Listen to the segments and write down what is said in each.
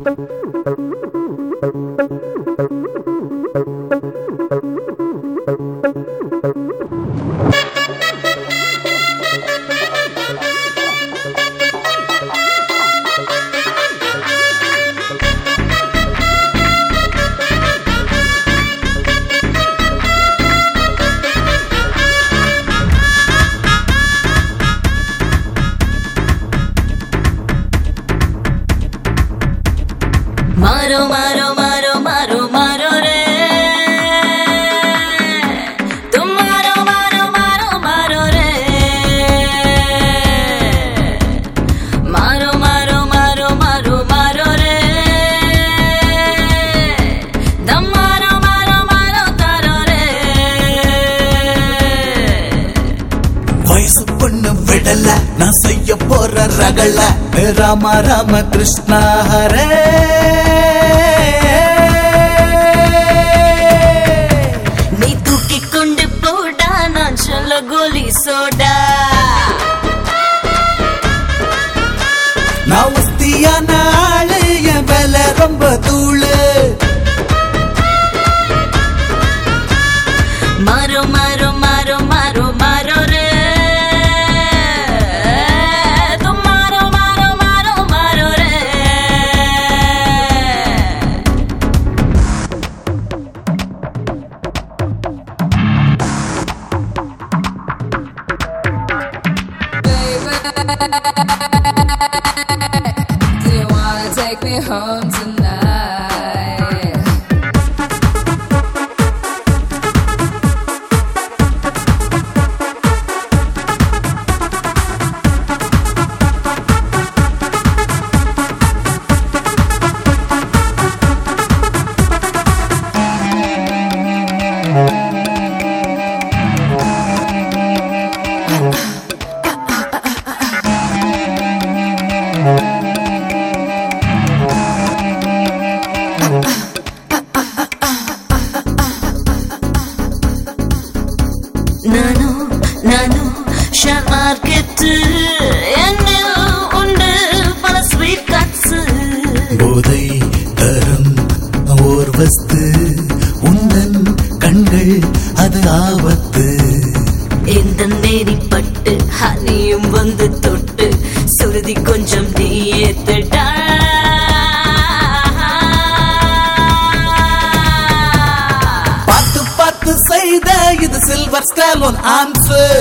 मारो मारो मारो मारो मारो रे तुम मारो मारो मारो मारो रे मारो मारो मारो मारो मारो रे दम मारो मारो मारो तारो रे वयसु பொண்ணு விடல நான் செய்ய போற ரகள ராம ராம கிருஷ்ணா ஹரே गोली सोडा நான் உஸ்தியான ஆளு என் வேலை ரொம்ப தூளு मारो मारो मारो मारो मारो रे तुम मारो मारो मारो मारो रे Do you wanna take me home tonight? நானோ நானோ ஷேர் மார்க்கெட் என்னில் உண்டு பல ஸ்வீட் கட்ஸ் போதை தரும் ஓர் வஸ்து உந்தன் கண்கள் அது ஆபத்து இந்த நேரிப்பட்டு ஹனியும் வந்து தொட்டு சுருதி கொஞ்சம் நீ ஏத்துடா பார்த்து பார்த்து செய்த இது சில்வர் ஸ்டாலோன் ஆன்சர்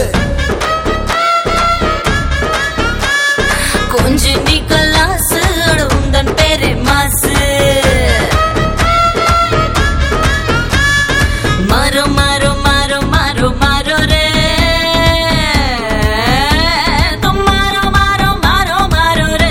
கொஞ்சம் நீ கலாசு உந்தன் பேரே மாசு மாரோ மாரோ மாரோ மாரோ மாரோ ரே तुम मारो मारो मारो मारो रे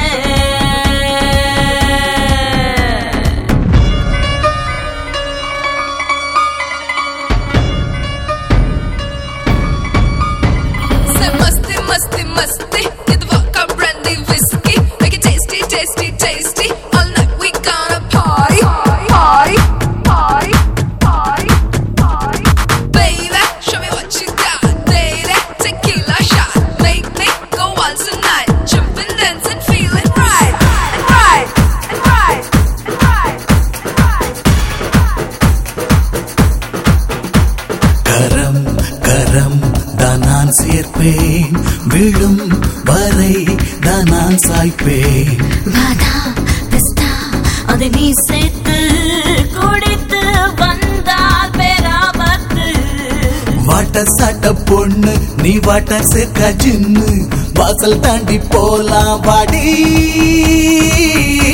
Say musty, musty, musty. Get the vodka, brandy, whiskey. Make it tasty, tasty, tasty. All night we gonna party, party, party, party, party. Baby, show me what you got. Lady, tequila shot. Make me go on tonight. Jumping, dancing, feeling right, and right, and right, and right, and right. கரம் கரம் தான் நான் சேர்ப்பேன் விழும் வரை தான் நான் சாய்ப்பேன் பாதா பிஸ்தா அதை நீ சேர்த்து குடித்து வந்தால் பேராபத்து வாட்ட சாட்ட பொண்ணு நீ வாட்ட சேர்க்க ஜின்னு வாசல் தாண்டி போலாம் வாடி